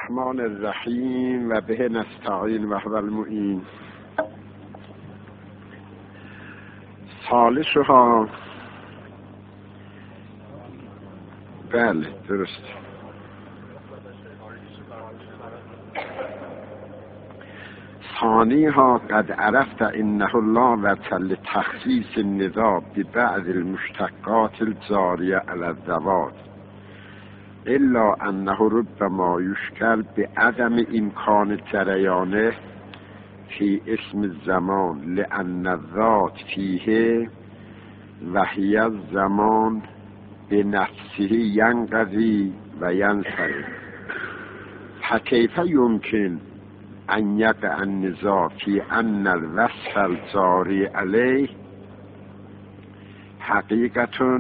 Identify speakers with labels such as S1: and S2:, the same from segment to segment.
S1: الرحمن الرحیم و به نستعین و هو المعین. ثالثها، بله درست، ثانیها قد عرفت انه لا وجه لتخصیص الندا ببعض المشتقات الجاریه علی الذوات الا انه ربما یشکل بعدم امکان جریانه فی اسم الزمان لان الذات فیه و هی الزمان بنفسه ینقضی و ینصرف. فکیف یمکن ان یقع النزاع فی ان الوصف الجاری علیه حقیقة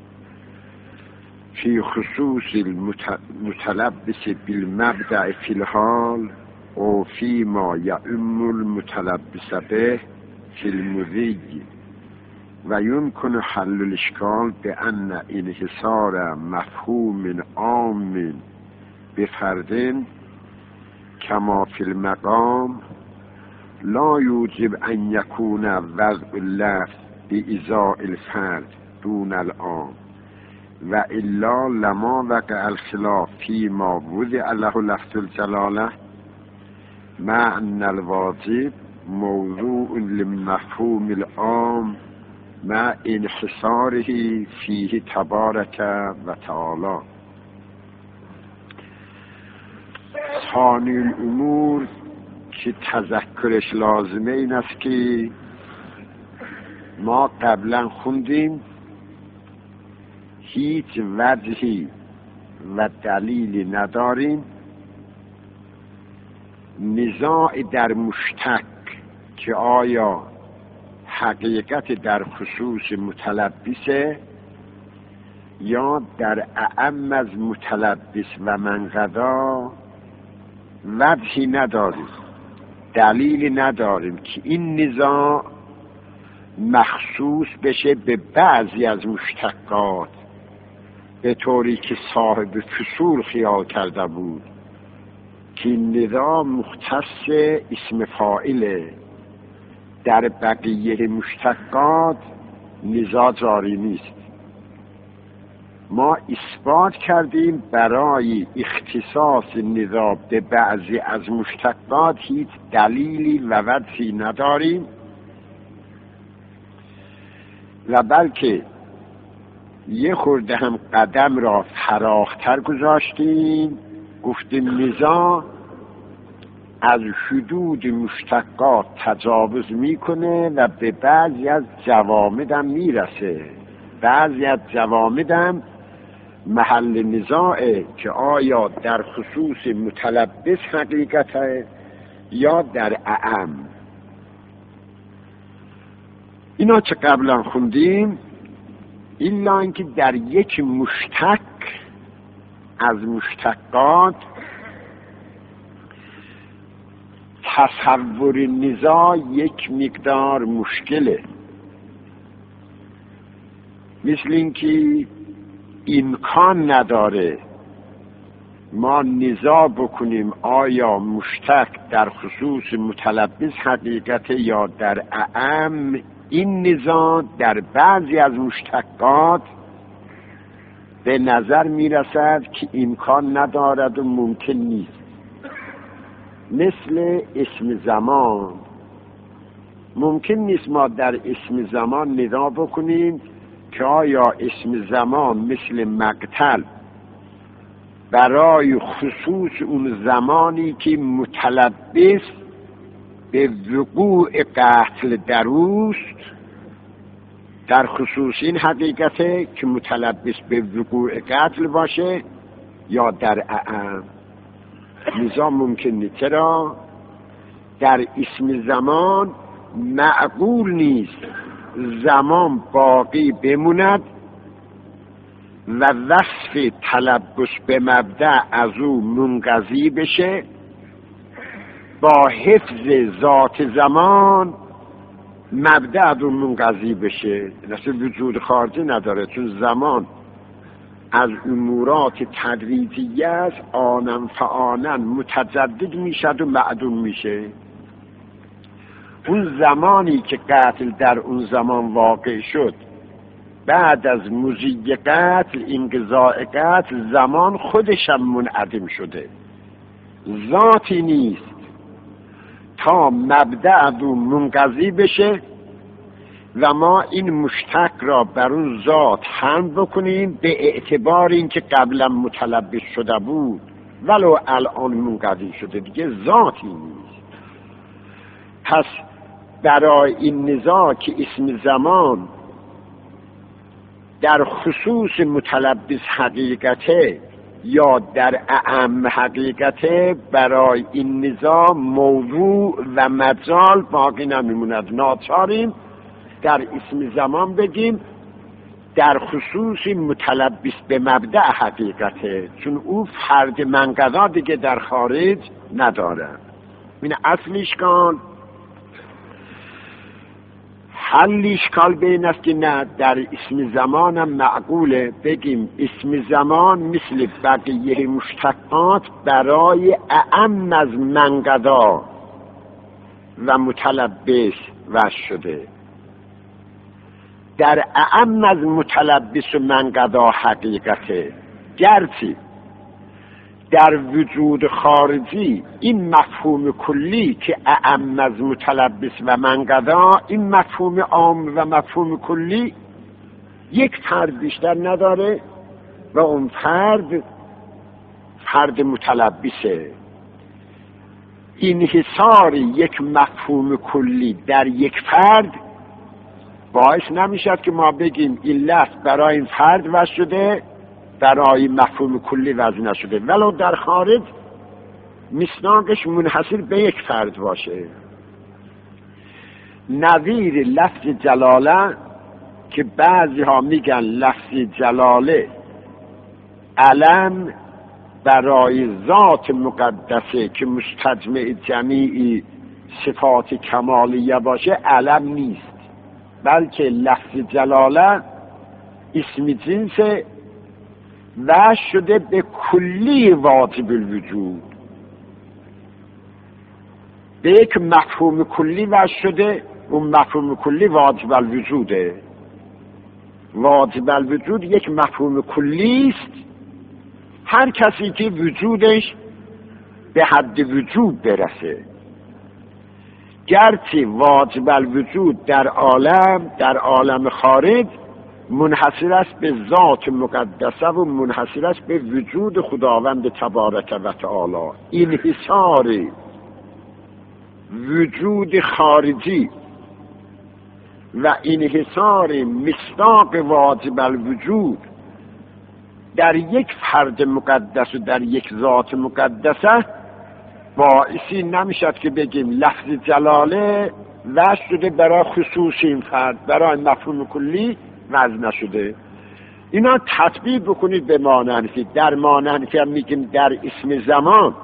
S1: فی خصوص المتلبس بالمبدأ فی الحال او فی ما یعم المتلبس به فی المضی و یمکن حل الاشکال بان انحصار مفهوم عام بفرد کما فی المقام لا یوجب ان یکون وضع اللفظ بإزاء الفرد دون العام و الا لما وقع الخلاف فی ما وضع له لفظ الجلاله مع ان الواجب موضوع للمفهوم العام مع انحصاره فیه تبارک و تعالی. ثانی الامور که تذکرش لازمه این است که ما قبلا خوندیم هیچ وجهی و دلیلی نداریم نزاع در مشتق که آیا حقیقت در خصوص متلبسه یا در اعم از متلبس و منقضا وجهی نداریم، دلیلی نداریم که این نزاع مخصوص بشه به بعضی از مشتقات به طوری که صاحب فصول خیال کرده بود که نزاع مختص اسم فاعله، در بقیه مشتقات نزاع جاری نیست. ما اثبات کردیم برای اختصاص نزاع به بعضی از مشتقات هیچ دلیلی و وجهی نداریم و بلکه یه خورده هم قدم را فراختر گذاشتیم، گفتیم نزاع از حدود مشتقات تجاوز میکنه و به بعضی از جوامد هم میرسه. بعضی از جوامد هم محل نزاعه که آیا در خصوص متلبس حقیقته یا در اعم. اینا چه قبلا خوندیم، الا اینکه در یک مشتق از مشتقات تصور نزاع یک مقدار مشکله. مثل اینکه امکان نداره ما نزاع بکنیم آیا مشتق در خصوص متلبس حقیقت یا در اعم. این نزاع در بعضی از مشتقات به نظر میرسد که امکان ندارد و ممکن نیست. مثل اسم زمان، ممکن نیست ما در اسم زمان نزاع بکنیم که آیا اسم زمان مثل مقتل برای خصوص اون زمانی که متلبس به وقوع قتل دروست، در خصوص این حقیقته که متلبس به وقوع قتل باشه یا در اعم. نزاع ممکن نیست. چرا؟ در اسم زمان معقول نیست زمان باقی بموند و وصف تلبس به مبدأ از او منقضی بشه با حفظ ذات زمان مبدأ از او منقضی بشه. نصف وجود خارجی نداره، چون زمان از امورات تدریجیه است، آنن فآنن متجدد میشد و معدوم میشه. اون زمانی که قتل در اون زمان واقع شد، بعد از مضی قتل، انقضاء قتل، زمان خودش هم منعدم شده، ذاتی نیست تا مبدأ دو منقضی بشه و ما این مشتق را بر اون ذات حمل بکنیم به اعتبار اینکه قبلا متلبس شده بود ولو الان منقضی شده، دیگه ذاتی نیست. پس برای این نزاع که اسم زمان در خصوص متلبس حقیقته یا در اعم حقیقته، برای این نزاع موضوع و مجال باقی نمیموند. ناچاریم در اسم زمان بگیم در خصوص متلبس به مبدأ حقیقته، چون او فرد منقضا دیگه در خارج نداره. این اصل اشکال. حل اشکال به این است که نه، در اسم زمان هم معقوله بگیم اسم زمان مثل بقیه مشتقات برای اعم از منقضا و متلبس وضع شده، در اعم از متلبس و منقضا حقیقته. گرچه در وجود خارجی این مفهوم کلی که اعم از متلبس و منقضا، این مفهوم عام و مفهوم کلی یک فرد بیشتر نداره و اون فرد متلبسه. انحصار یک مفهوم کلی در یک فرد باعث نمیشد که ما بگیم این لفظ برای این فرد وضع شده، برای مفهوم کلی وضع نشده، ولو در خارج مصداقش منحصر به یک فرد باشه. نظیر لفظ جلاله که بعضی ها میگن لفظ جلاله علم برای ذات مقدسه که مستجمع جمیع صفات کمالیه باشه، علم نیست، بلکه لفظ جلاله اسم جنس و شده به کلی واجب الوجود، به یک مفهوم کلی و شده. اون مفهوم کلی واجب الوجوده. واجب الوجود یک مفهوم کلی است. هر کسی که وجودش به حد وجود برسه، گرچه واجب الوجود در عالم خارج منحصر است به ذات مقدسه و منحصر است به وجود خداوند تبارک و تعالی. انحصار وجود خارجی و انحصار مصداق واجب الوجود در یک فرد مقدس و در یک ذات مقدسه باعثی نمیشد که بگیم لفظ جلاله وضع شده برای خصوص این فرد، برای مفهوم کلی وضع نشده. اینا تطبیق بکنید به مانند در مانند که میگیم در اسم زمان،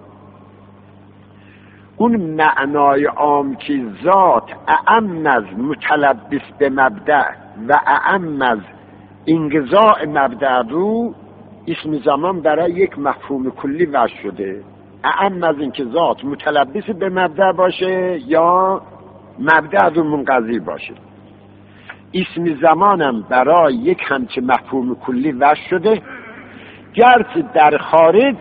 S1: اون معنای عام که ذات اعم از متلبس به مبدأ و اعم از انقضاء مبدأ رو، اسم زمان برای یک مفهوم کلی وضع شده، اعم از اینکه ذات متلبس به مبدأ باشه یا مبدأ رو منقضی باشه. اسم زمانم برای یک همچه مفهوم کلی وضع شده، گرچه در خارج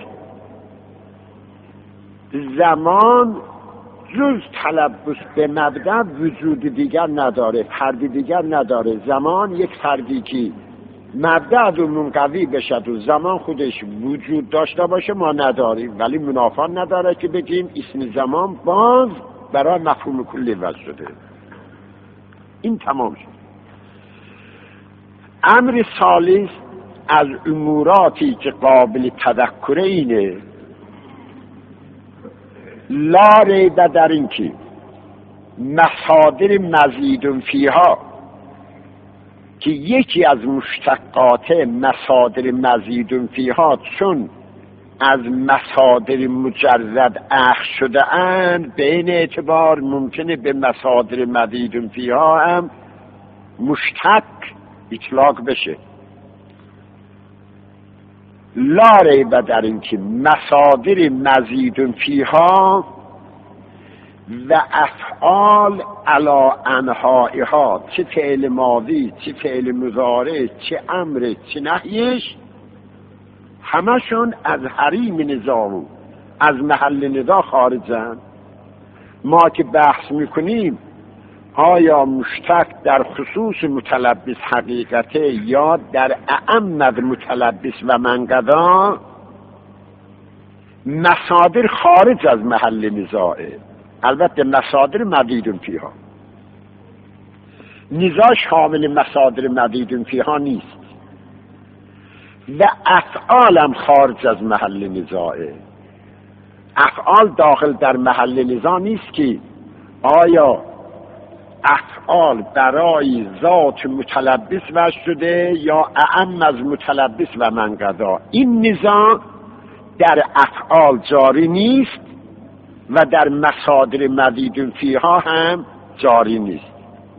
S1: زمان جز تلبس به مبدأ وجود دیگر نداره، فردی دیگر نداره. زمان یک فردی که مبدأ رو منقضی بشد و زمان خودش وجود داشته باشه ما نداریم، ولی منافات نداره که بگیم اسم زمان باز برای مفهوم کلی وضع شده. این تمام شد. امر ثالث از اموراتی که قابل تذکر اینه، لا ریب در این که مصادر مزید فیها، که یکی از مشتقات مصادر مزید فیها چون از مصادر مجرد اخذ شده اند، به این اعتبار ممکنه به مصادر مزید فیها هم مشتق اطلاق بشه. لا ریب در این که مصادر مزید فیها و افعال علی انحائها، چه فعل ماضی چه فعل مضارع چه امر چه نهیش، همشون از حریم نزاع از محل نزاع خارجن. ما که بحث میکنیم آیا مشتق در خصوص متلبس حقیقته یا در اعم متلبس و منقضا، مصادر خارج از محل نزاعه. البته مصادر مزید فیها، نزاع شامل مصادر مزید فیها نیست و افعالم خارج از محل نزاعه. افعال داخل در محل نزاع نیست که آیا افعال برای ذات متلبس وجد شده یا اعم از متلبس و منقضا. این نزاع در افعال جاری نیست و در مصادر مزید فیها هم جاری نیست.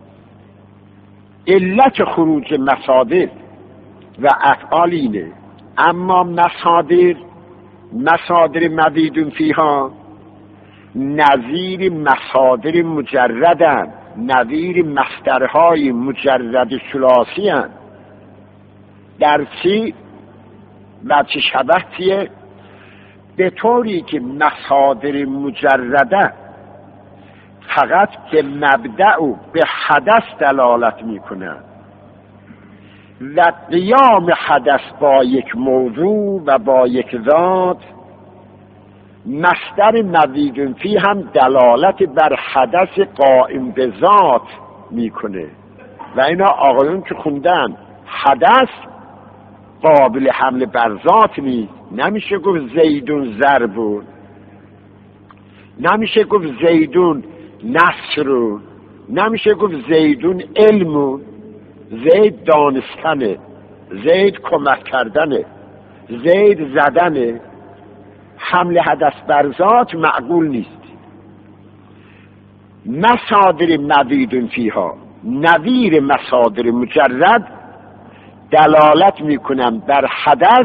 S1: علت خروج مصادر و افعال اینه، اما مصادر مزید فیها نظیر مصادر مجردن، نظیر مصدرهای مجرد ثلاثی هستند. در چی و چه شبهتیه؟ به طوری که مصادر مجرده فقط به مبدأ و به حدث دلالت میکنه و قیام حدث با یک موضوع و با یک ذات، مصدر مزید فی هم دلالت بر حدث قائم به ذات میکنه و اینا آقایون که خوندن حدث قابل حمل بر ذات نیست. نمیشه گفت زیدون ضربون، نمیشه گفت زیدون نصرون، نمیشه گفت زیدون علمون. زید دانستنه، زید کمک کردنه، زید زدنه. حمل حدث بر ذات معقول نیست. مصادر مزید فیها نظیر مصادر مجرد دلالت میکنن بر حدث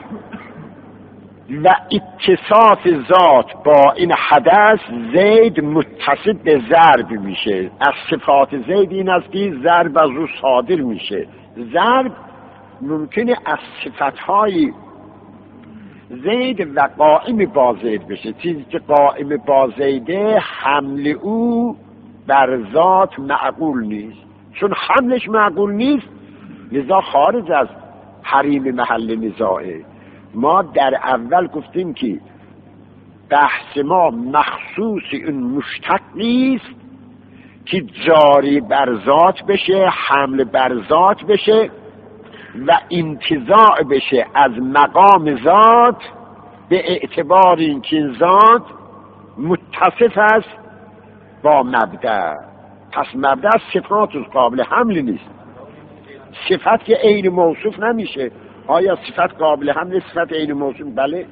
S1: و اتصاف ذات با این حدث. زید متصف به ضرب میشه. از صفات زید این است که ضرب از او صادر میشه. ضرب ممکنه از صفتهای زید و قائم با زید بشه. چیزی که قائم با زیده حمل او بر ذات معقول نیست. چون حملش معقول نیست لذا خارج از حریم محل نزاعه. ما در اول گفتیم که بحث ما مخصوص این مشتق نیست که جاری بر ذات بشه، حمل بر ذات بشه و انتزاع بشه از مقام ذات به اعتبار اینکه ذات متصف است با مبدأ. پس مبدأ صفات قابل حمل نیست. صفت که عین موصوف نمیشه. آیا صفت قابل حمل صفت عین موصوف؟ بله.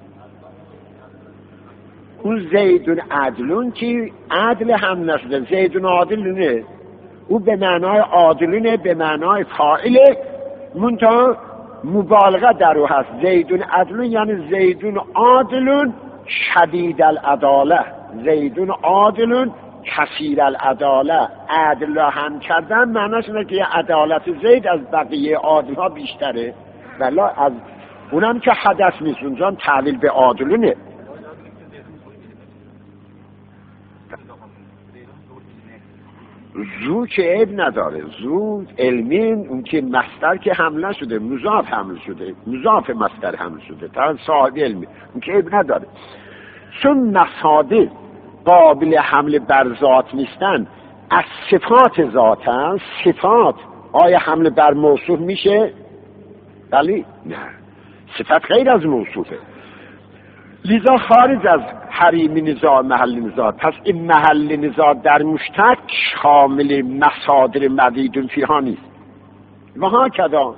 S1: اون زیدون عدلون که عدل هم نشده، زیدون عادلونه، او به معنای عادلونه، به معنای فاعله، منتها مبالغه در او هست. زیدون عدلون یعنی زیدون عادلون شدید العداله، زیدون عادلون کثیر العداله. عدل هم کردن معناش اینه که عدالت زید از بقیه عادل ها بیشتره، ولی از اونم که حدث نیست، اونجا تعلیل به عادلونه. زو که عیب نداره، زو علمین اون که مصدر که حمل شده، مضاف حمل شده، مضاف مصدر حمل شده، تا صاحب علمی اون که عیب نداره. چون مصادر قابل حمل بر ذات نیستن، از صفات ذات هست. صفات آیا حمل بر موصوف میشه؟ بلی نه، صفت غیر از موصوفه، لذا خارج از حریم نزاع محل نزاع. پس این محل نزاع در مشتق شامل مصادر مزید فیها نیست. و هکذا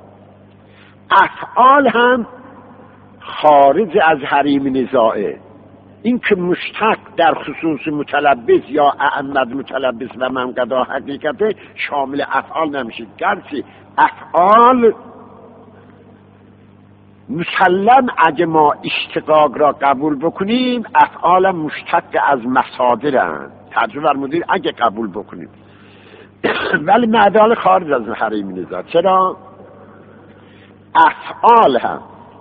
S1: افعال هم خارج از حریم نزاعه. این که مشتق در خصوص متلبس یا اعمد متلبس و منقضا حقیقته شامل افعال نمیشه، گرچه افعال مسلم اگه ما اشتقاق را قبول بکنیم افعال مشتق از مصادرن، ترجمه فرمودید اگه قبول بکنیم. ولی معدال خارج از حریم نزاع. چرا؟ افعال هم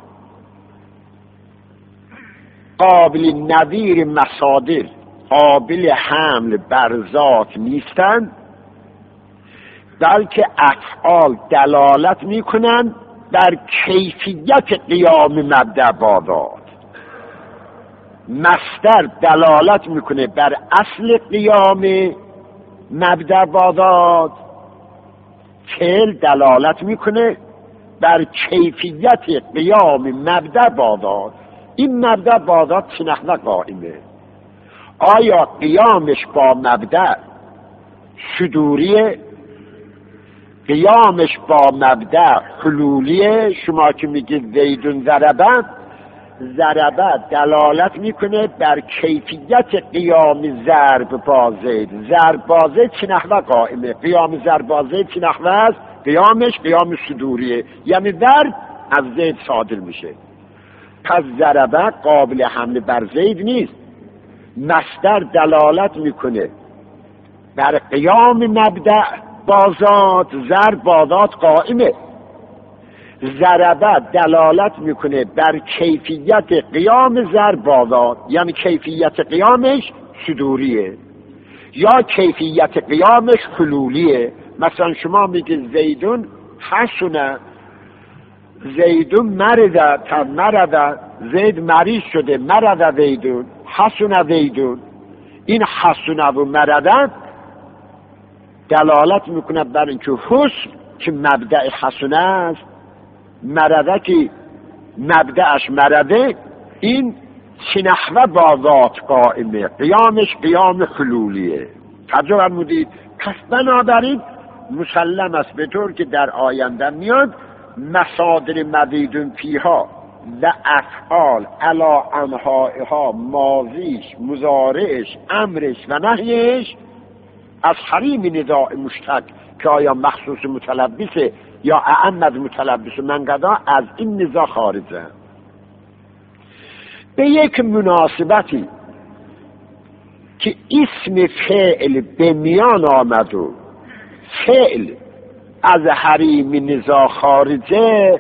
S1: قابل نظیر مصادر، قابل حمل بر ذات نیستند، بلکه افعال دلالت میکنند بر کیفیت قیام مبدأ بادات. مصدر دلالت میکنه بر اصل قیام مبدأ بادات، فعل دلالت میکنه بر کیفیت قیام مبدأ بادات. این مبدأ بادات چه نحوه قائمه؟ آیا قیامش با مبدأ صدوریه؟ قیامش با مبدأ حلولیه؟ شما که میگید زیدون ضربه، ضربه دلالت میکنه بر کیفیت قیام ضرب با زید. ضرب با زید چه نحوه قائمه؟ قیام ضرب با زید چه نحوه است؟ قیامش قیام صدوریه، یعنی ضرب از زید صادر میشه. پس ضربه قابل حمل بر زید نیست. مصدر دلالت میکنه بر قیام مبدأ بازات، ضرب بازات قائمه. ضربه دلالت میکنه بر کیفیت قیام ضرب بازات، یعنی کیفیت قیامش صدوریه یا کیفیت قیامش حلولیه. مثلا شما میگید زیدون حسنه، زیدون مرده، زید مریض شده، مرده زیدون، حسنه زیدون. این حسنه و مرده دلالت میکنه بر اینکه حسن که مبدأ حسنه است، مرده که مبدأش مرده، این چه نحوه با ذات قائمه؟ قیامش قیام حلولیه. ترجمه فرمودید. پس بنابراین مسلم است به طور که در آینده میاد مصادر مزیدون فیها و افعال علا انحائها، ماضیش، مضارعش، امرش و نهیش از حریم نزاع مشتق که آیا مخصوص متلبسه یا اعم از متلبس منقضا، از این نزاع خارجه. به یک مناسبتی که اسم فعل به میان آمد و فعل از حریم نزاع خارجه،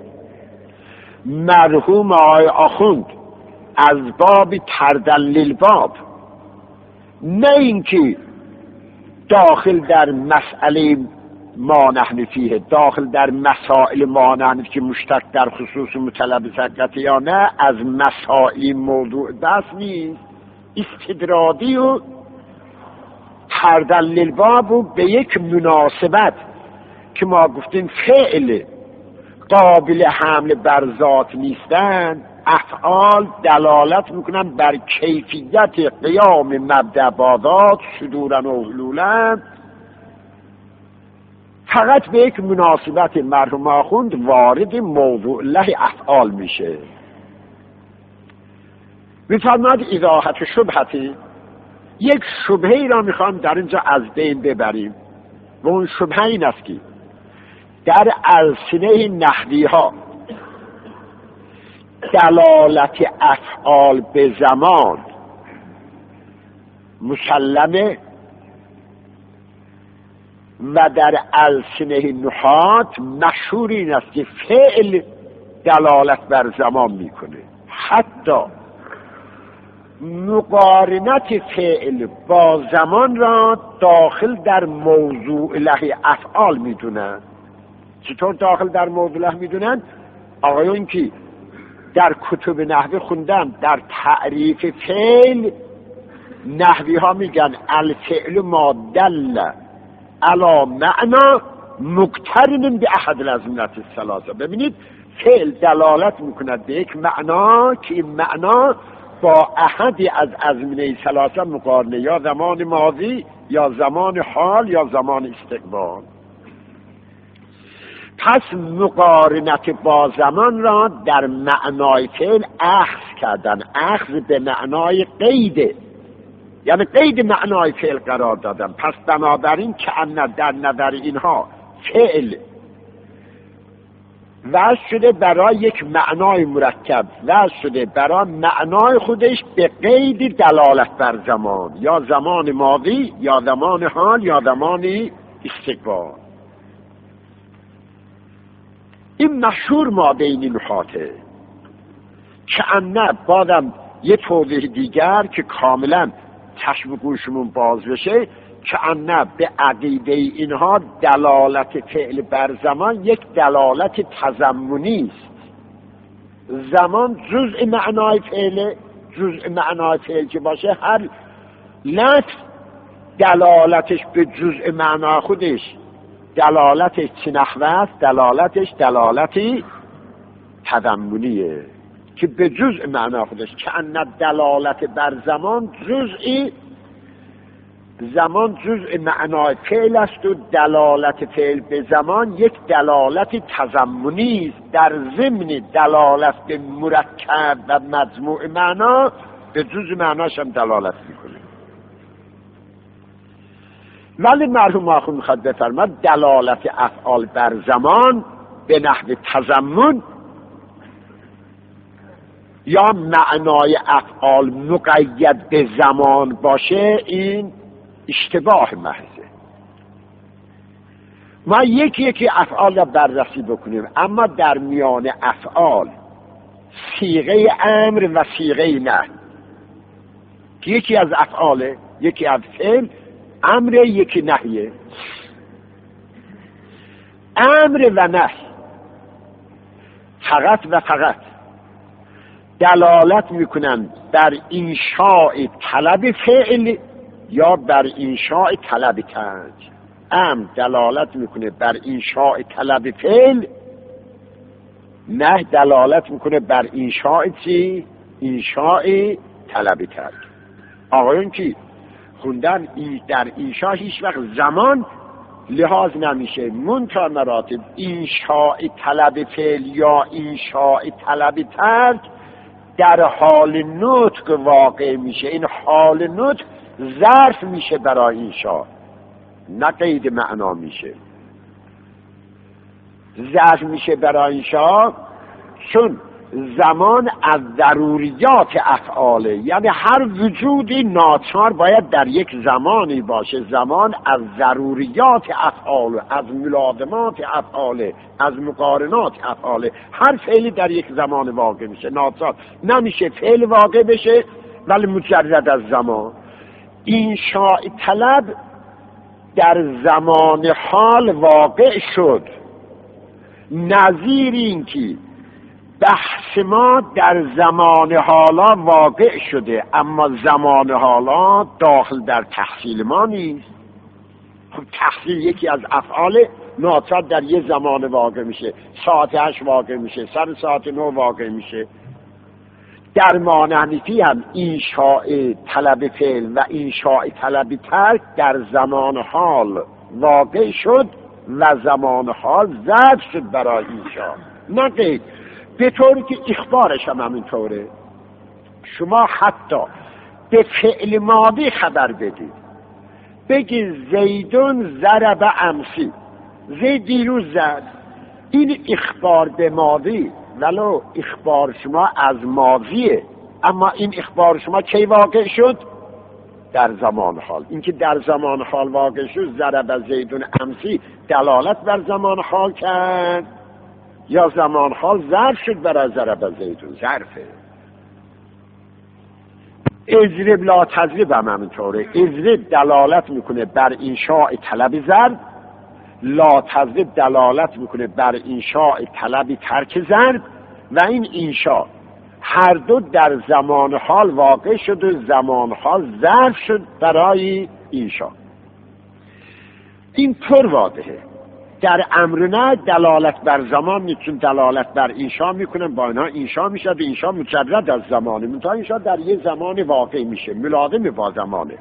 S1: مرحوم آقای آخوند از باب تردن للباب، نه اینکه داخل در مسئله ما نحن فیه، داخل در مسائل ما نحن که مشتق در خصوص متلبس یا نه، از مسائل موضوع بس نیست، استدرادی و تردن للباب و به یک مناسبت که ما گفتیم فعل قابل حمل بر ذات نیستن، افعال دلالت میکنن بر کیفیت قیام مبدأ بادات صدورن و حلولن. فقط به یک مناسبت مرحوم آخوند وارد موضوع له افعال میشه. میفرماد ایضاحت شبهتی، یک شبهی را میخوام در اینجا از بین ببریم و اون شبهه این است که در السنه نحوی ها دلالت افعال به زمان مسلمه و در السنه نحات مشهور این است که فعل دلالت بر زمان میکنه. حتی مقارنت فعل با زمان را داخل در موضوع له افعال میدونن. چطور داخل در موضوع له میدونن؟ آقایون که در کتب نحوی خوندن در تعریف فعل، نحوی ها میگن الفعل ما دل علی معنا مقترن به احد الازمنه الثلاثه. ببینید فعل دلالت میکند به یک معنا که این معنا با احدی از ازمنه ثلاثه مقارنه، یا زمان ماضی یا زمان حال یا زمان استقبال. پس مقارنت با زمان را در معنای فعل اخذ کردن. اخذ به معنای قیده، یعنی قید معنای فعل قرار دادن. پس بنابراین که در نظر اینها فعل وضع شده برای یک معنای مرکب، وضع شده برای معنای خودش به قید دلالت بر زمان، یا زمان ماضی یا زمان حال یا زمان استقبال. این مشهور ما بین نحاته که انه بادم یه توضیح دیگر که کاملا چشم گوشمون باز بشه، که انه به عقیده اینها دلالت فعل بر زمان یک دلالت تضمنی است. زمان جزء معنای فعل، جزء معنای فعل که باشه، هر لفظ دلالتش به جزء معنای خودش دلالتش چه نحوه است؟ دلالتش دلالتی تضمنیه که به جزء معنای خودش، که ان دلالت بر زمان جزئی، زمان جزء معنای فعل است و دلالت فعل به زمان یک دلالت تضمنی است در ضمن دلالت به مرکب و مجموع معنا به جزء معناش هم دلالت میکنه. ولی مرحوم آخوند میخواد بفرماد دلالت افعال بر زمان به نحو تضمن یا معنای افعال مقید به زمان باشه، این اشتباه محضه. ما یکی یکی افعال را بررسی بکنیم، اما در میان افعال صیغه امر و صیغه نهی که یکی از افعاله، یکی از فعل امر، یکی نهیه. امر و نهی فقط و فقط دلالت میکنن بر انشاء طلب فعل یا بر انشاء طلب ترک. امر دلالت میکنه بر انشاء طلب فعل، نه دلالت میکنه بر انشاء چی؟ انشاء طلب ترک. آقایون که خوندن در انشاء هیچ وقت زمان لحاظ نمیشه، منتها مراتب انشاء طلب فعل یا انشاء طلب ترک در حال نطق واقع میشه. این حال نطق ظرف میشه برای انشاء، نه قید معنا میشه، ظرف میشه برای انشاء، چون زمان از ضروریات افعاله، یعنی هر وجودی ناچار باید در یک زمانی باشه. زمان از ضروریات افعال، از ملازمات افعاله، از مقارنات افعاله. هر فعلی در یک زمان واقع میشه، ناچار نمیشه فعل واقع بشه ولی مجرد از زمان. انشاء طلب در زمان حال واقع شد، نظیر این که بحث ما در زمان حالا واقع شده، اما زمان حالا داخل در تحصیل ما نیست. خب تحصیل یکی از افعال ناچار در یه زمان واقع میشه، ساعت 8 واقع میشه، سر ساعت 9 واقع میشه. در مانحنیفی هم انشاء طلب فعل و انشاء طلب ترک در زمان حال واقع شد و زمان حال ظرف شد برای انشاء، نه قید. به طوری که اخبارش هم همینطوره. شما حتی به فعل ماضی خبر بدید، بگید زیدون ضرب امسی، زید دیروز زد، این اخبار به ماضی، ولو اخبار شما از ماضیه، اما این اخبار شما کی واقع شد؟ در زمان حال. اینکه در زمان حال واقع شد، ضرب زیدون امسی دلالت بر زمان حال کرد یا زمان حال ظرف شد برای ضرب زیدون؟ ظرفه. اضرب لا تضرب هم همینطوره. اضرب دلالت میکنه بر انشاء طلب ضرب، لا تضرب دلالت میکنه بر انشاء طلب ترک ضرب، و این انشاء هر دو در زمان حال واقع شد و زمان حال ظرف شد برای انشاء. این طور واضحه. در امر نه دلالت بر زمان میتون دلالت بر انشاء میکنن، با اینا انشاء میشه و انشاء مجرد از زمانه، منتها انشاء در یه زمان واقع میشه، ملازم با زمانه.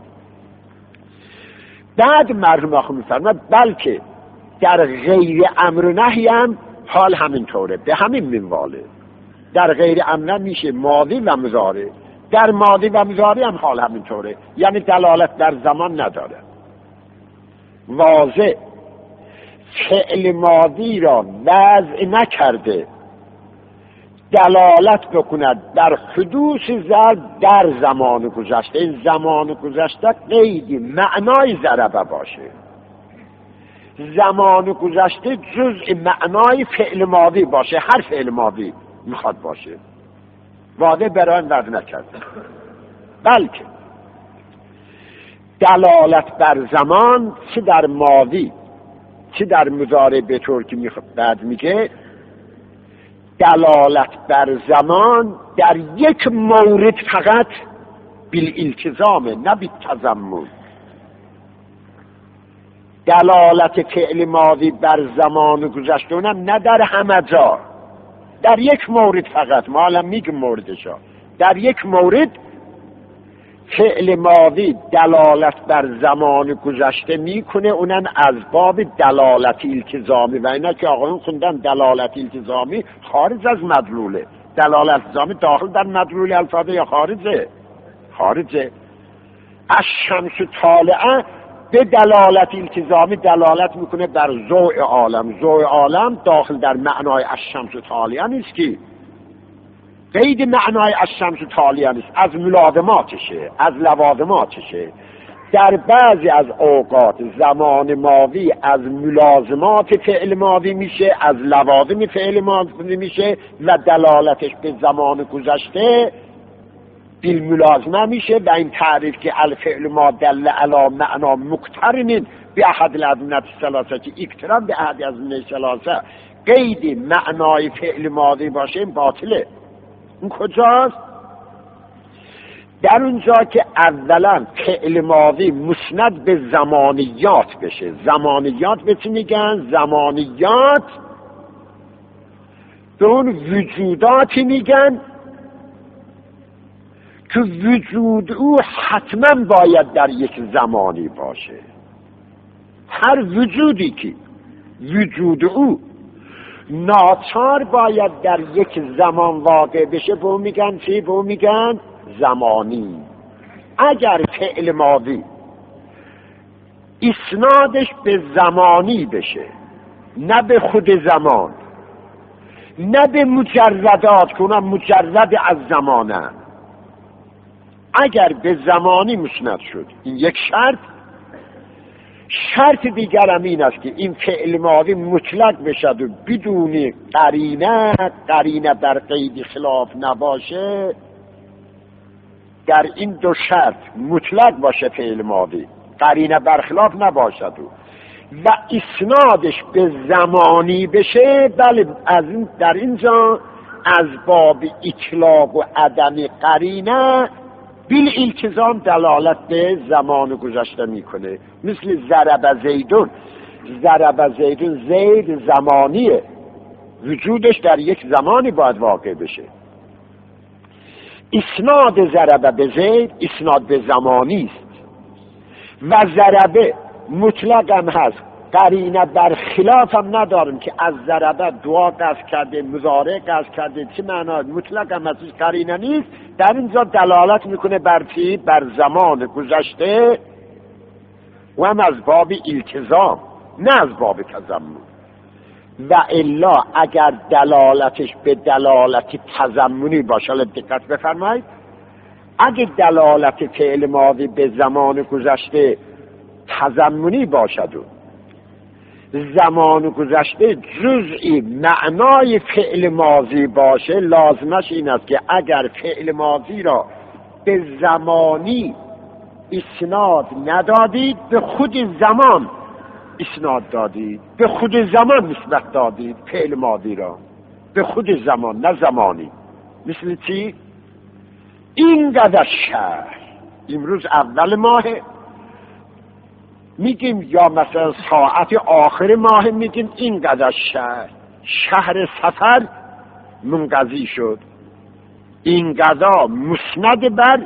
S1: بعد مرحوم آخو میفرماد بلکه در غیر امر نهی هم حال همینطوره، به همین منواله. در غیر امر میشه ماضی و مضارع، در ماضی و مضارع هم حال همینطوره، یعنی دلالت بر زمان نداره. واضح فعل ماضی را وضع نکرده دلالت بکند بر حدوث ضرب در زمان گذشته، این زمان گذشته قیدی معنای ضربه باشه. زمان گذشته جزء معنای فعل ماضی باشه، هر فعل ماضی میخواد باشه. واضح برای وضع نکرده، بلکه دلالت بر زمان چه در ماضی چه در مضارع به طور که بعد میگه دلالت بر زمان در یک مورد فقط بالالتزامه، نه بالتضمن. دلالت فعل ماضی بر زمان گذشته اونم نه در همه جا، در یک مورد فقط. ما الان میگیم موردشا. در یک مورد فعل ماضی دلالت بر زمان گذشته میکنه، اونم از باب دلالت التزامی. و اینا که آقایون خوندن دلالت التزامی خارج از مدلوله. دلالت التزامی داخل در مدلول الفاظه یا خارجه؟ خارجه. الشمس طالعه به دلالت التزامی دلالت میکنه بر ضوء عالم. ضوء عالم داخل در معنای الشمس طالعه نیست که قید معنای الشمس طالعه نیست، از ملازماتشه، از لوازماتشه. در بعضی از اوقات زمان ماضی از ملازمات فعل ماضی میشه، از لوازم فعل ماضی میشه و دلالتش به زمان گذشته بالملازمه میشه. و این تعریف که الفعل ما دل علی معنا مقترن به احد الازمنه الثلاثه، که اقتران به احد الازمنه الثلاثه قید معنای فعل ماضی باشه، این باطله. این کجاست؟ در اونجا که اولا فعل ماضی مسند به زمانیات بشه. زمانیات به چی میگن؟ زمانیات به اون وجوداتی میگن که وجود او حتما باید در یک زمانی باشه. هر وجودی که وجود او ناچار باید در یک زمان واقع بشه، به اون میگن چی؟ به اون میگن زمانی. اگر فعل ماضی اسنادش به زمانی بشه، نه به خود زمان، نه به مجردات که اونا مجرد از زمانه، اگر به زمانی مسند شد، این یک شرط. شرط دیگر هم این است که این فعل ماضی مطلق بشد و بدون قرینه در قید خلاف نباشه. در این دو شرط مطلق باشه فعل ماضی، قرینه برخلاف نباشد و اسنادش به زمانی بشه، بله از این در اینجا از باب اطلاق و عدم قرینه بالالتزام دلالت به زمان گذشته میکنه. مثل ضرب زیدون. ضرب زیدون، زید زمانیه، وجودش در یک زمانی باید واقع بشه. اسناد ضربه به زید اسناد به زمانی است و ضربه مطلق هم هست، قرینه بر خلاف هم نداریم که از ضربه دعا قصد کرده، مضارع قصد کرده، چه معنی؟ مطلق هم هست، قرینه نیست. در اینجا دلالت میکنه بر چی؟ بر زمان گذشته و هم از باب التزام، نه از باب تضمن. و الا اگر دلالتش به دلالت تضمنی باشه، دقت بفرمایید، اگر دلالت فعل ماضی به زمان گذشته تضمنی باشد و زمان گذشته جزئی معنای فعل ماضی باشه، لازمش این است که اگر فعل ماضی را به زمانی اسناد ندادید، به خود زمان اسناد دادید، به خود زمان نسبت دادید فعل ماضی را، به خود زمان نه زمانی. مثل چی؟ اینقدر شهر، امروز اول ماهه میگیم، یا مثلا ساعت آخر ماه میگیم اینقدر شهر سفر منقضی شد. اینقدر مسند بر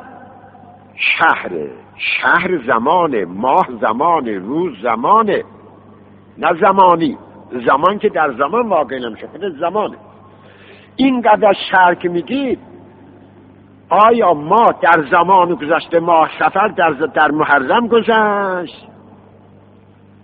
S1: شهر زمانه، ماه زمانه، روز زمانه، نه زمانی. زمان که در زمان واقع نمیشه، خود زمانه. اینقدر شهر که میگید، آیا ما در زمان گذشته ماه سفر در محرم گذشت؟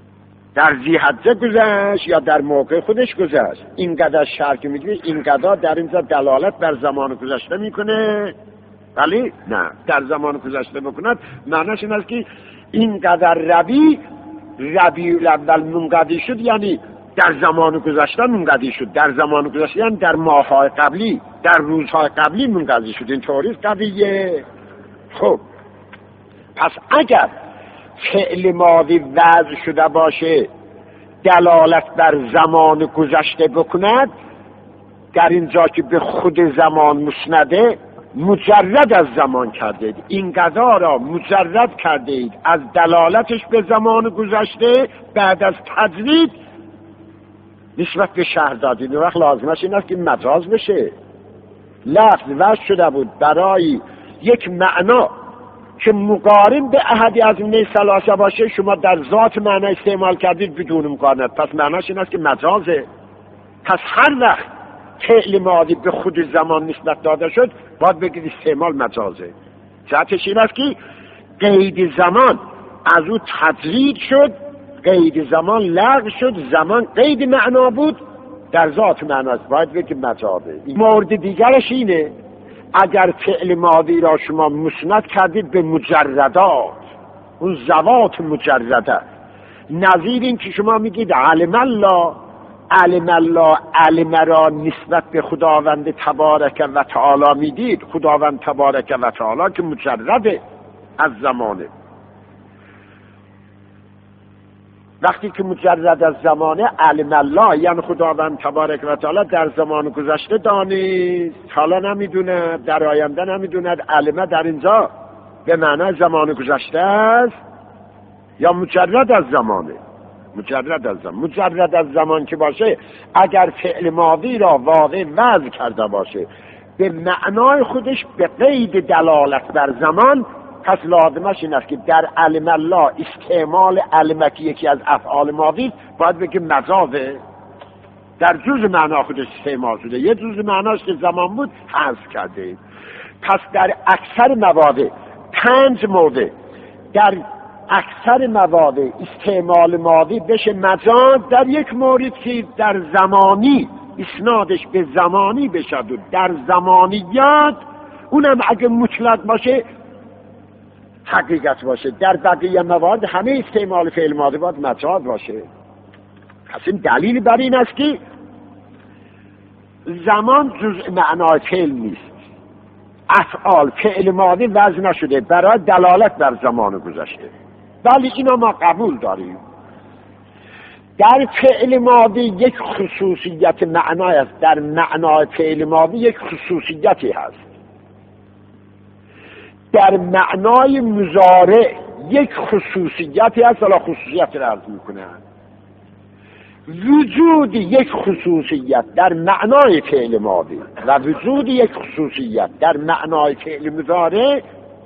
S1: در ذی‌حجه گذشت یا در موقع خودش گذشت. اینقدر شرک میگه اینقدر در اینجا دلالت بر زمان گذشته میکنه، ولی نه در زمان گذشته بکند معنیش این است که اینقدر ربیع الاول منقضی شد، یعنی در زمان گذشته منقضی شد، در زمان گذشته یعنی در ماه‌های قبلی، در روزهای قبلی منقضی شد. این طوری قضیه. خب پس اگر فعل ماضی وضع شده باشه دلالت بر زمان گذشته بکند، در اینجا که به خود زمان مسنده مجرد از زمان کردید، این قضا را مجرد کردید از دلالتش به زمان گذشته بعد از تجرید نسبت به شهر دادید. وقت لازمش این است که مجاز بشه. لفظ وضع شده بود برای یک معنا که مقارن به احدی از این ثلاثه باشه، شما در ذات معنا استعمال کردید بدون مقارنت، پس معناش این است که مجازه. پس هر وقت فعل ماضی به خود زمان نسبت داده شد باید بگید استعمال مجازه. جهتش این است که قید زمان از او تجرید شد، قید زمان لغو شد، زمان قید معنا بود در ذات معناست، باید بگید مجازه. مورد دیگرش اینه اگر فعل ماضی را شما مسند کردید به مجردات، اون ذوات مجرده، نظیر این که شما میگید علم الله، علم الله، علم را نسبت به خداوند تبارک و تعالی میدید، خداوند تبارک و تعالی که مجرده از زمانه. وقتی که مجرد از زمانه علم الله یعنی خداوند تبارک و تعالی در زمان گذشته دانست، حالا نمیدونه، در آینده نمیدوند. علم در اینجا به معنی زمان گذشته است یا مجرد از زمانه؟ مجرد از زمان. مجرد از زمان که باشه اگر فعل ماضی را واقع وضع کرده باشه به معنای خودش به قید دلالت بر زمان، پس لازمش این است که در علم الله استعمال علمه که یکی از افعال ماضی باید بگه مجازه، در جز معنا خودش استعمال شده، یه جز معناش که زمان بود حذف کرده. پس در اکثر مواضع 5 مورد در اکثر مواضع استعمال ماضی بشه مجاز، در یک مورد که در زمانی اسنادش به زمانی بشد و در زمانیات اونم اگه مطلق باشه حقیقت باشه، در بقیه موارد همه استعمال فعل ماضی باید مجاز باشه. پس این دلیل بر این است که زمان جزء معنای فعل نیست. افعال فعل ماضی وضع نشده برای دلالت بر زمان گذشته، ولی اینا ما قبول داریم. در فعل ماضی یک خصوصیت معنای است، در معنای فعل ماضی یک خصوصیتی هست. در معنای مضارع یک خصوصیتی هست، حالا خصوصیت را عرض میکنم. وجود یک خصوصیت در معنای فعل ماضی و وجود یک خصوصیت در معنای فعل مضارع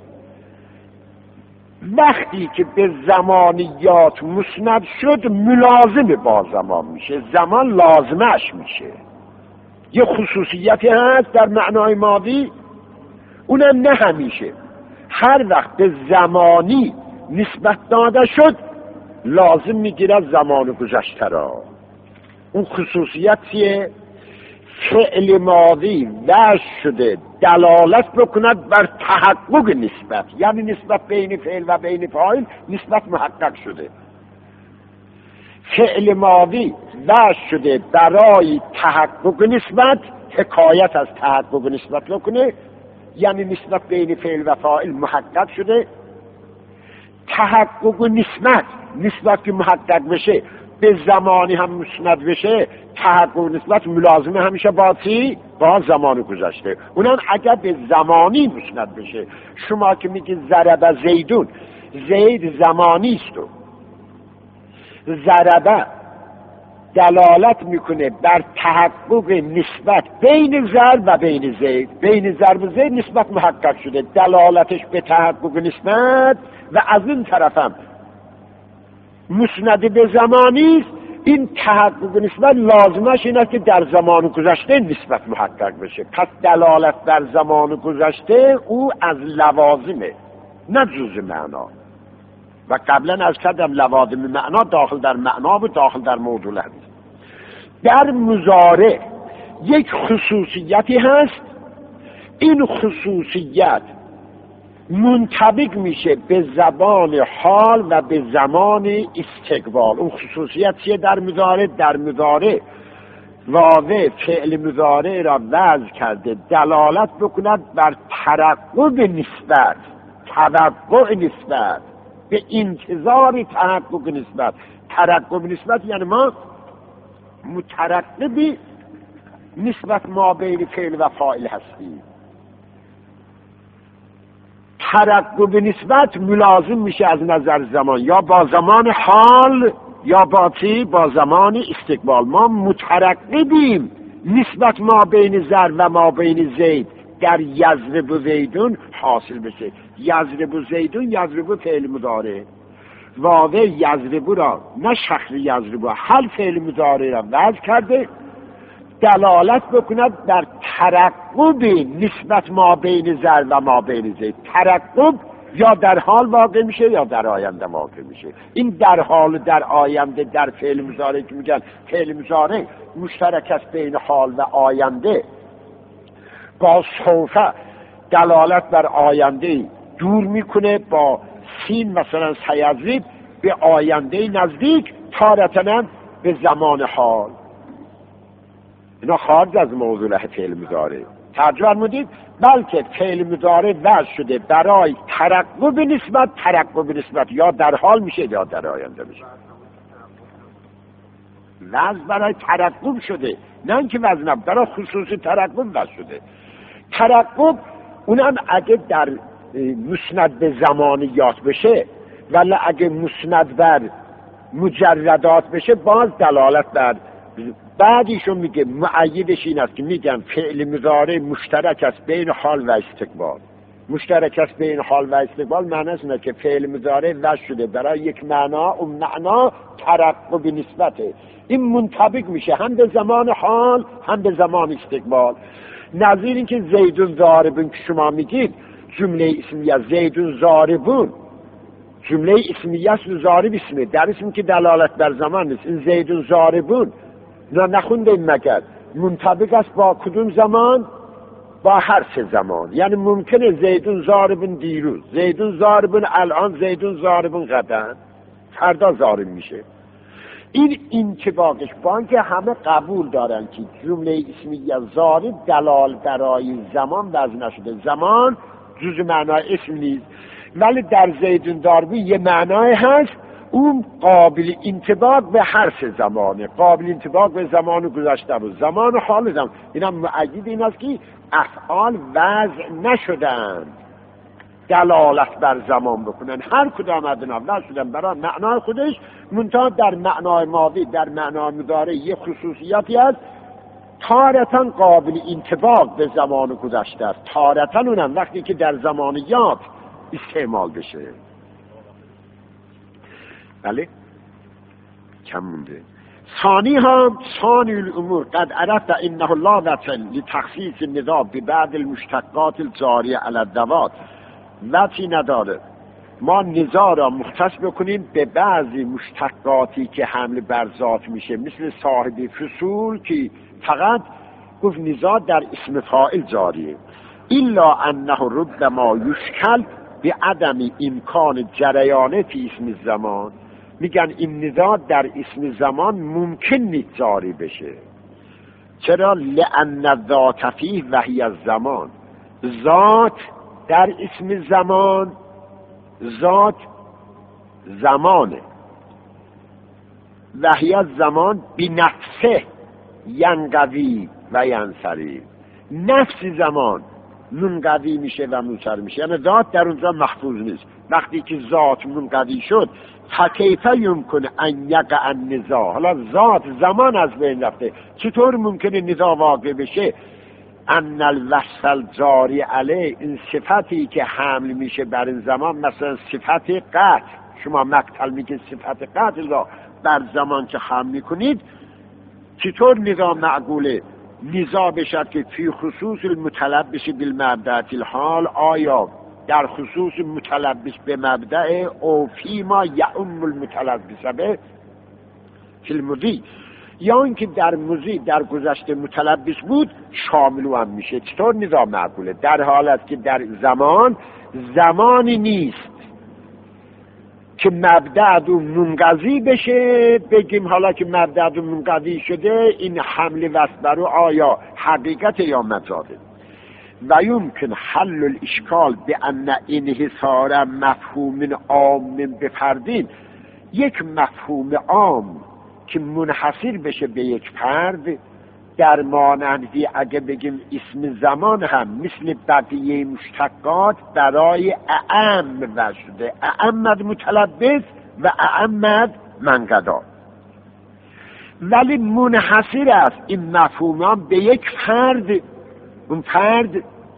S1: وقتی که به زمانیات مسند شد ملازم با زمان میشه، زمان لازمش میشه. یه خصوصیتی هست در معنای ماضی، اونم نه همیشه، هر وقت به زمانی نسبت داده شد لازم میگیره زمان گذشته را. اون خصوصیت چیه؟ فعل ماضی وضع شده دلالت بکند بر تحقق نسبت، یعنی نسبت بین فعل و بین فاعل نسبت محقق شده. فعل ماضی وضع شده برای تحقق نسبت، حکایت از تحقق نسبت بکنه، یعنی نسبت بین فعل و فاعل محقق شده. تحقق نسبت که محقق بشه به زمانی هم مسند بشه، تحقق نسبت ملازمه همیشه با زمان گذشته، اونم اگر به زمانی مسند بشه. شما که میگید ضرب زیدون، زید زمانی است و ضرب دلالت میکنه بر تحقق نسبت بین ضرب و بین زید، بین ضرب و زید نسبت محقق شده، دلالتش به تحقق نسبت و از این طرفم مسند به زمانی است. این تحقق نسبت لازمش اینه که در زمان گذشته نسبت محقق بشه. پس دلالت بر زمان گذشته او از لوازمه نه جزء معنا. و قبلا از کردم لوازم معنا داخل در معنا و داخل در موضوع هست. در مضارع یک خصوصیتی هست، این خصوصیت منطبق میشه به زبان حال و به زمان استقبال. اون خصوصیت چیه در مضارع؟ در مضارع واو فعل مضارع را وضع کرده دلالت بکند بر ترقب نسبت، توقع نسبت، به انتظار تحقق نسبت. ترقب نسبت یعنی ما مترقبی نسبت ما بین فعل و فاعل هستیم. ترقب نسبت ملازم میشه از نظر زمان، یا با زمان حال یا با چی؟ با زمان استقبال. ما مترقبیم نسبت ما بین زر و ما بین زید در یضرب زیدون حاصل بشه. یضرب زیدون، یضرب فعل مضارع، واو یضرب را نه شخص یضرب، هل فعل مضارع را وضع کرده دلالت بکند در ترقب نسبت ما بین زر و ما بین زید. ترقب یا در حال واقع میشه یا در آینده واقع میشه. این در حال و در آینده در فعل مضارع که میگن فعل مضارع مشترک است بین حال و آینده، با سوف دلالت بر آینده دور میکنه، با سین مثلا سیضرب به آینده نزدیک، تارتاً به زمان حال. اینا خارج از موضوع فعل مضارع. ترجمه فرمودید بلکه فعل مضارع وضع شده برای ترقب نسبت. ترقب نسبت یا در حال میشه یا در آینده میشه. وضع برای ترقب شده، نه اینکه وضع برای خصوص ترقب وضع شده. ترقب اونم اگه در مسند به زمانیات بشه، ولی اگه مسند بر مجردات بشه باز دلالت بر. بعدیشون میگه مؤیدش این است که میگن فعل مضارع مشترک است بین حال و استقبال. مشترک است بین حال و استقبال معنیش اینه که فعل مضارع وضع شده برای یک معنا، اون معنا ترقب نسبته. این منطبق میشه هم به زمان حال هم به زمان استقبال. نظیر این که زیدون ضاربون که شما میگید جمله اسمیه زیدون ضاربون، جمله اسمیه است و ضارب اسمه، در اسم که دلالت بر زمان نیست. این زیدون ضاربون نخوندیم مگر منطبق است با کدوم زمان؟ با هر سه زمان. یعنی ممکنه زیدون ضاربون دیروز، زیدون ضاربون الان، زیدون ضاربون غدا، فردا ضارب میشه. این انطباقش با اینکه همه قبول دارن که جمله اسمیه ضارب دلال برای زمان وضع نشده، زمان جزء معنای اسم نیست، ولی در زیدون ضاربی یه معنای هست، اون قابل انطباق به هر سه زمانه، قابل انطباق به زمان گذشته و زمان حال زمان. اینا مؤید این است که افعال وضع نشدن دلالت بر زمان بکنن، هر کدام از اینا وضع شدن برای معنای خودش، منتها در معنای ماضی در معنای مضارع یه خصوصیاتی هست تارتاً قابل انطباق به زمان گذشته است، تارتاً اونم وقتی که در زمانیات استعمال بشه. بله کم مونده. ثانی هم ثانی الامور قد عرفت انه لا وجه لتخصیص الندا ببعض المشتقات الجاریه علی الذوات. وجهی نداره ما نزاع را مختص بکنیم به بعضی مشتقاتی که حمل بر ذات میشه، مثل صاحب فصول که فقط گفت نزاع در اسم فاعل جاریه، الا انه ربما یشکل به عدم امکان جریانه فی اسم الزمان. میگن این نزاع در اسم زمان ممکن نیست جاری بشه. چرا؟ لأن الذات فیه وحی الزمان. ذات در اسم زمان، ذات زمانه، وحی الزمان بنفسه ینقوی و ینصرف. نفس زمان منقوی میشه و منصرف میشه، یعنی ذات در اونجا محفوظ نیست. وقتی که ذات منقوی شد فکیف یمکن ان یقع النزاع. حالا ذات زمان از بین رفته، چطور ممکنه نزاع واقع بشه؟ ان الوصف الجاری علیه، این صفتی که حمل میشه بر این زمان، مثلا صفت قطع، شما مقتل میگه صفت قطع را بر زمان که حمل میکنید، چطور نزاع معقوله؟ نزاع بشد که فی خصوص المتلبس بالمبدأ الحال، آیا در خصوص متلبس به مبدأ او فیما یعم المتلبس به فی المضی، یا اینکه در مضی در گذشته متلبس بود شامل هم میشه. چطور نظام معقوله؟ در حالت که در زمانی نیست که مبدأ دو منقضی بشه، بگیم حالا که مبدأ دو منقضی شده این حمل وصل برو آیا حقیقت یا مجازه. و یمکن حل الاشکال به ان انحصار مفهوم عام بفردین، یک مفهوم عام که منحصر بشه به یک فرد در مانندی اگه بگیم اسم زمان هم مثل بقیه مشتقات برای اعم وجده، اعمد متلبس و اعمد منقضا، ولی منحصر است این مفهوم هم به یک فرد، اون فرد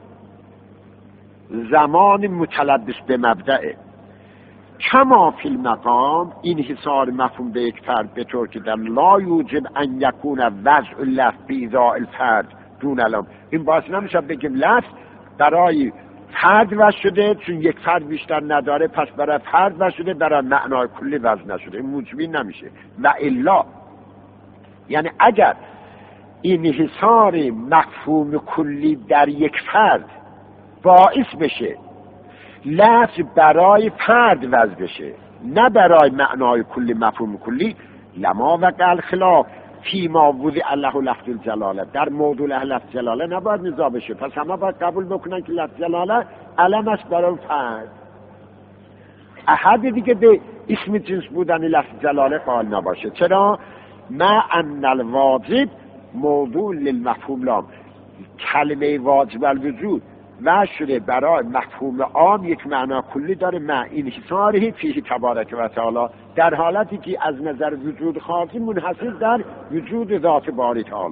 S1: زمان متلبس به مبدأه. کما فی المقام انحصار مفهوم به یک فرد به طور که در لا یوجب ان یکون وضع لفظ بیضاء الفرد دون علم. این باعث نمیشه بگیم لفظ برای فرد وضع شده چون یک فرد بیشتر نداره پس برای فرد وضع شده، برای معنای کلی وضع نشده. این موجبی نمیشه. و الا یعنی اگر انحصار مفهوم کلی در یک فرد باعث بشه لفظ برای فرد وضع بشه نه برای معنای کلی مفهوم کلی، لما وقع الخلاف فیما وضع له لفظ الجلاله، در موضوع لفظ جلاله نباید نزاع بشه. پس همه باید قبول بکنن که لفظ جلاله علم است برای فرد، احد دیگه به اسم جنس بودن لفظ جلاله قائل نباشه. چرا؟ ما ان الواجب موضوع للمفهوم لام، کلمه واجب الوجود و شده برای مفهوم عام یک معنا کلی داره، مع انحصاره فیه تبارک و تعالی، در حالتی که از نظر وجود خاصی منحصر در وجود ذات باری تعالی.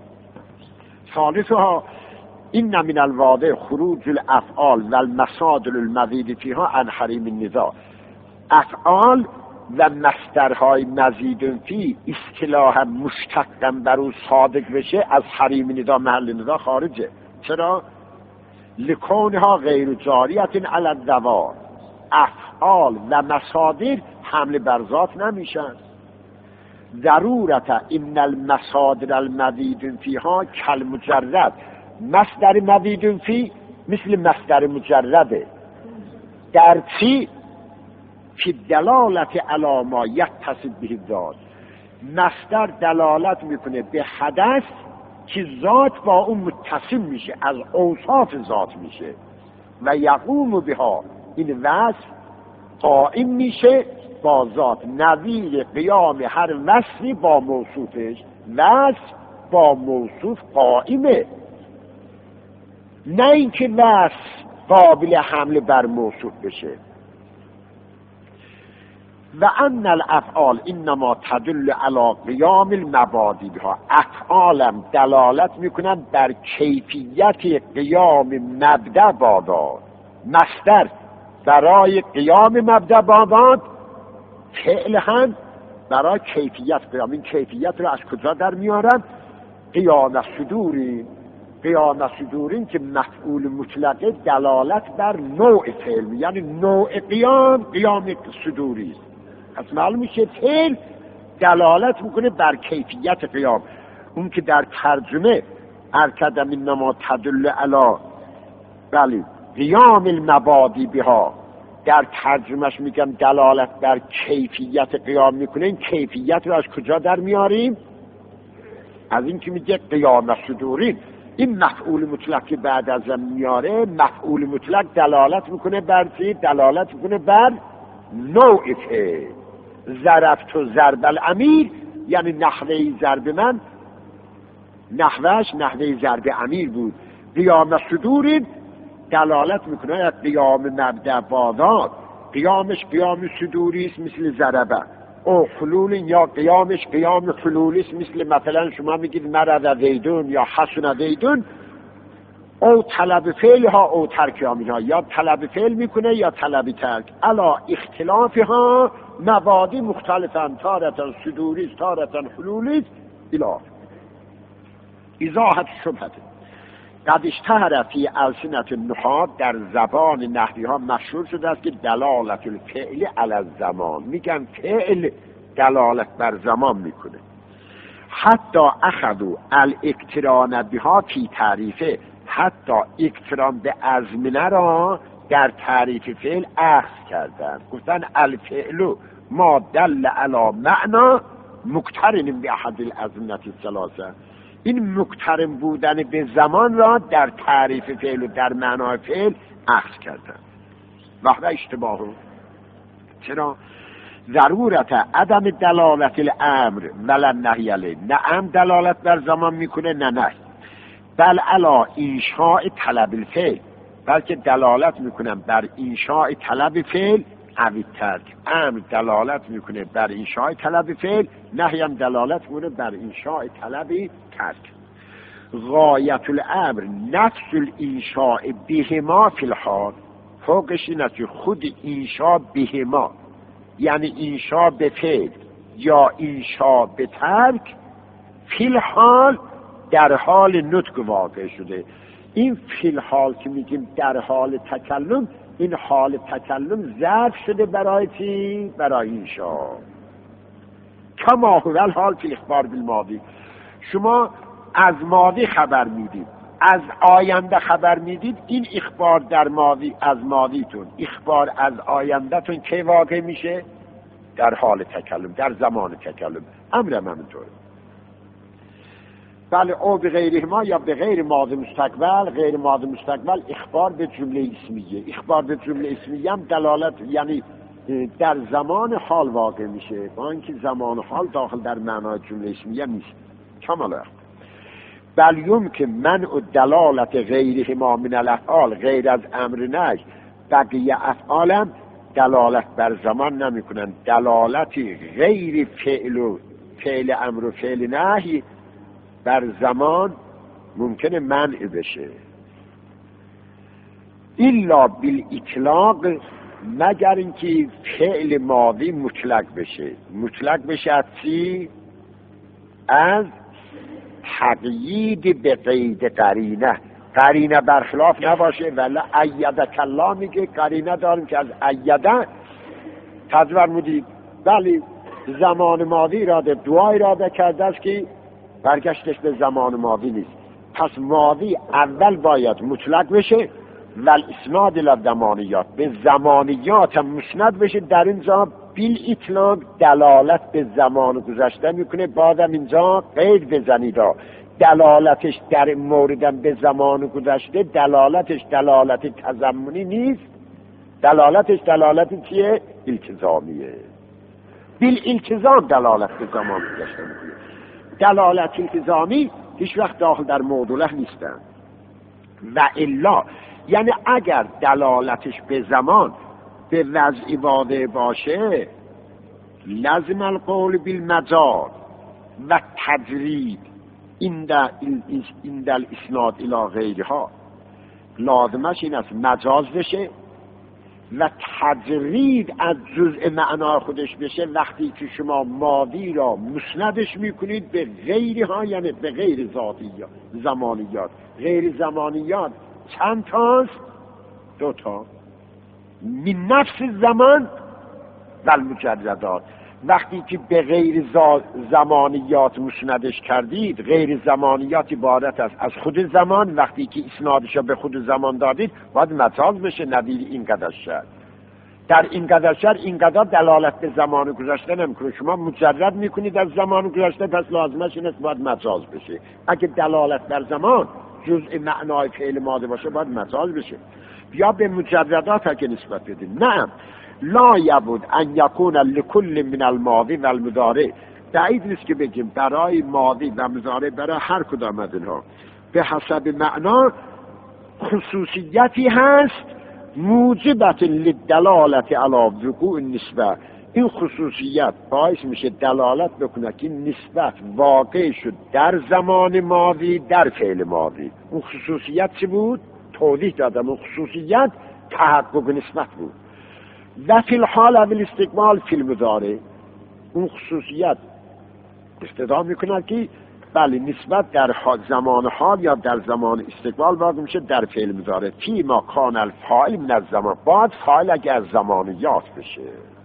S1: ثالثها این من الواضح خروج الافعال و المصادر المزید فیها عن حریم النزاع، افعال و مصدرهای مزید فی اصطلاحا مشتقا بر او صادق بشه از حریم نزاع محل نزاع خارجه. چرا؟ لکونها غیر جاریت علی الذوات، افعال و مصادر حمل بر ذات نمیشن. ضرورت ان المصادر المزید فیها کالمجرد، مصدر مزید فی مثل مصدر مجرده در چی؟ که دلالت علی ما یتصل به ذات، مصدر دلالت میکنه به حدث که ذات با اون متصل میشه، از اوصاف ذات میشه و یقوم بها، این وصف قائم میشه با ذات، نظیر قیام هر وصفی با موصوفش. وصف با موصوف قائمه، نه اینکه وصف قابل حمل بر موصوف بشه. و ان الافعال انما تدل علی قیام المبادی بها، افعالم دلالت میکنن بر کیفیت قیام مبدأ باداد، مصدر برای قیام مبدأ باداد، فعل هم برای کیفیت قیام. این کیفیت رو از کجا در میارن؟ قیام صدوری، قیام صدورین که مفعول مطلقه دلالت بر نوع فعل، یعنی نوع قیام صدوری. پس معلوم میشه فعل دلالت میکنه بر کیفیت قیام. اون که در ترجمه ارکدم انما تدل علی بله قیام المبادی بها، در ترجمهش میگم دلالت بر کیفیت قیام میکنه. این کیفیت رو از کجا در میاریم؟ از این که میگه قیام صدورین، این مفعول مطلق که بعد از میاره، مفعول مطلق دلالت میکنه بر چی؟ دلالت میکنه بر نوع فعل. ضربت و ضرب الامیر، یعنی نحوه ضرب من نحوهش نحوه ضرب امیر بود. قیام صدور دلالت میکنه قیام مبدأ باداد، قیامش قیام صدوری است مثل ضربه، او خلول یا قیامش قیام خلولی است مثل مثلا شما میگید مرض زیدون یا حسن زیدون، او طلب فعل ها او ترک ها، یا طلب فعل میکنه یا طلب ترک. علا اختلافها مبادی مختلفن، تارتن صدوری تارتن حلولی. اله ایزاحت شبهت قد اشتهر فی السنة النحات، در زبان نحوی ها مشهور شده است که دلالت الفعل علی الزمان، میگن فعل دلالت بر زمان میکنه. حتی اخذوا الاقتران بها فی تعریفه، حتی اقتران به ازمنه را در تعریف فعل اخذ کردن، گفتن الفعل ما دل علی معنا مقترن به احد الازمنه الثلاثه، این مقترن بودن به زمان را در تعریف فعل و در معنای فعل اخذ کردن. وحده اشتباه. چرا؟ ضرورت عدم دلالت الامر ولا نهی علیه، نه امر دلالت بر زمان میکنه نه نهی، بل علی انشاء طلب الفعل، بلکه دلالت میکنن بر انشاء طلب فعل او ترک. امر دلالت میکنه بر انشاء طلب فعل، نهی هم دلالت میکنه بر انشاء طلب ترک. غایت الامر نفس الانشاء بهما فی الحال، فوقش این است که خود انشاء بهما، یعنی انشاء به فعل یا انشاء به ترک، فی الحال در حال نطق واقع شده. این فی الحال که میگیم در حال تکلم، این حال تکلم ظرف شده برای چی؟ برای انشاء. کما هو الحال فی الاخبار بالماضی، شما از ماضی خبر میدید، از آینده خبر میدید، این اخبار در ماضی از ماضیتون، اخبار از آیندهتون که واقع میشه؟ در حال تکلم، در زمان تکلم. امرم همینطوره. بله، او به غیره ما یا به غیر ماضی مستقبل. غیر ماضی مستقبل اخبار به جمله اسمیه، اخبار به جمله اسمیه هم دلالت یعنی در زمان حال واقع میشه، با اینکه زمان حال داخل در معنای جمله اسمیه نیست. کاملا. بل یمکن منع دلالت غیره ما من الافعال، غیر از امر نهی بقیه افعالم دلالت بر زمان نمی کنن. دلالت غیر فعل و فعل امر و فعل نهی بر زمان ممکنه منع بشه، الا بالاطلاق، مگر اینکه فعل ماضی مطلق بشه. مطلق بشه از چی؟ از تقیید به قید قرینه، قرینه برخلاف نباشه. ولی ایده کلا میگه قرینه داریم که از ایده تذور مودید، ولی زمان ماضی اراده دعا اراده کرده است که برگشتش به زمان ماضی نیست. پس ماضی اول باید مطلق بشه ولی اسناد الی زمانیات، به زمانیات هم مسند بشه. در اینجا بیل اطلاق دلالت به زمان گذشته میکنه، بعدم اینجا قید بزنید دلالتش در موردم به زمان گذشته دلالتش دلالت تضمنی نیست، دلالتش دلالت چیه؟ التزامیه. بیل التزام دلالت به زمان گذشته میکنه. دلالت التزامی هیچ وقت داخل در موضوعه نیستن. و الا یعنی اگر دلالتش به زمان به وضعی واضح باشه، لازم القول بالمجاز و تجرید این در اسناد الی غیرها، لازمش این است مجاز بشه و تجرید از جزء معنا خودش بشه. وقتی که شما ماضی را مسندش میکنید به غیرها، یعنی به غیر ذاتیات زمانیات. غیر زمانیات چند تاست؟ 2 تا، من نفس زمان و المجردات. وقتی که به غیر زمانیات مسندش کردید، غیر زمانیات عبارت است از خود زمان، وقتی که اسنادش را به خود زمان دادید باید مجاز بشه نظیر این قدر شد. در این قدر شد این قدر دلالت به زمان گذشته نمیکنه. شما مجرد میکنید از زمان گذشته، پس لازمش این است باید مجاز بشه. اگه دلالت بر زمان جزء معنای فعل ماضی باشه باید مجاز بشه. یا به مجردات اگه نسبت بدیم. نه، لا یبود ان یکون لکل من الماضی و المضارع، بعید نیست که بگیم برای ماضی و مضارع، برای هر کدام از اینها به حسب معنا خصوصیتی هست موجبت للدلالت علی وقوع النسبه. این خصوصیت باعث میشه دلالت بکنه که نسبت واقع شد در زمان ماضی در فعل ماضی. اون خصوصیت چی بود؟ توضیح دادم. اون خصوصیت تحقق نسبت بود. و فی الحال اول استقبال فی المضارع، اون خصوصیت استدعا میکنه که بله نسبت در زمان حال یا در زمان استقبال واقع میشه در فعل مضارع. فی ما کان الفاعل من الزمان، بعد فاعل اگه از زمانیات بشه.